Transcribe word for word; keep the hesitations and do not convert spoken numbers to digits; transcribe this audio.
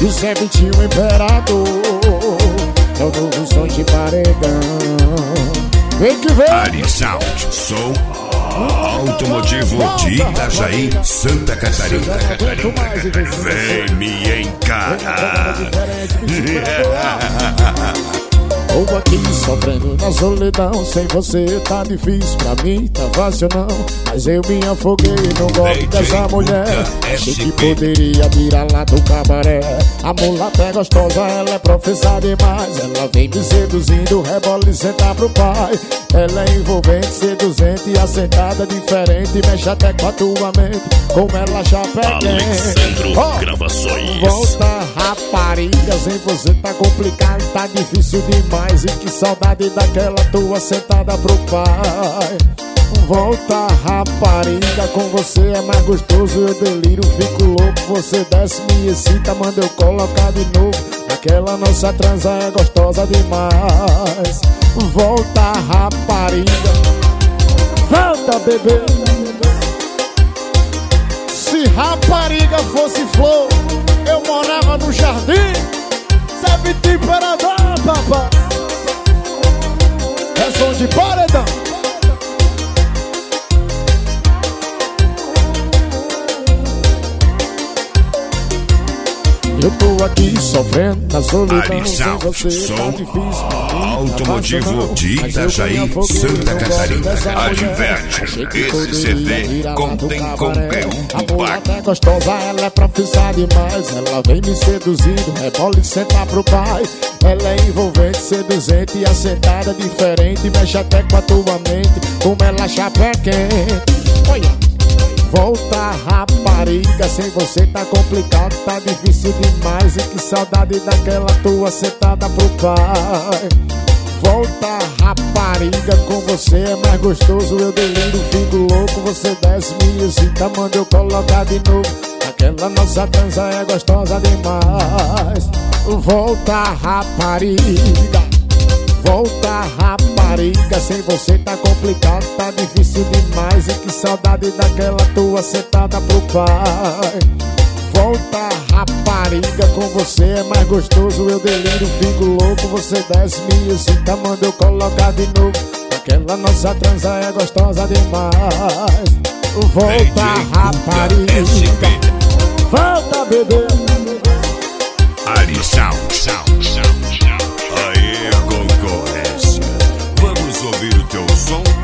E sempre tinha um imperador. É o novo som de paredão. Vem que vem! Ari Sound, som automotivo de Itajaí, Santa Catarina. Vem me encarar. Ou aqui sofrendo na solidão. Sem você tá difícil, pra mim tá fácil não. Mas eu me afoguei no golpe dessa mulher. Achei que poderia virar lá do cabaré. A mulata é gostosa, ela é professada demais. Ela vem me seduzindo, rebola e senta pro pai. Ela é envolvente, seduzente e assentada diferente. Mexe até com a tua mente, como ela já pega. Alexandro oh, Gravações. Volta rapariga, sem você tá complicado, tá difícil demais. E que saudade daquela tua sentada pro pai. Volta rapariga, com você é mais gostoso. Eu deliro, fico louco. Você desce, me excita, manda eu colocar de novo. Aquela nossa transa é gostosa demais. Volta rapariga, volta bebê. Se rapariga fosse flor, eu morava no jardim. Sabe temperador, papai. É som de paredão. Eu tô aqui sofrendo na solidão. Sem você tá difícil pra mim, automotivo de Itajaí, Santa Catarina. Adverte, esse C D contém conteúdo a mulata é gostosa, ela é professada demais. Ela vem me seduzindo, rebola e senta pro pai. Ela é envolvente, seduzente e assentada diferente. Mexe até com a tua mente, como ela chapa quente. Olha. Volta rapariga, sem você tá complicado, tá difícil demais. E que saudade daquela tua sentada pro pai. Volta rapariga, com você é mais gostoso. Eu deliro, fico louco. Você desce, me excita, manda eu colocar de novo. Aquela nossa dança é gostosa demais. Volta rapariga, volta rapariga, sem você tá complicado, tá difícil demais. E que saudade daquela tua sentada pro pai. Volta rapariga, com você é mais gostoso. Eu deliro, fico louco. Você desce, me excita, manda eu colocar de novo. Aquela nossa transa é gostosa demais. Volta rapariga, volta bebê. Ari Sound, Sound, Sound. Aí, concorrência. Vamos ouvir o teu som?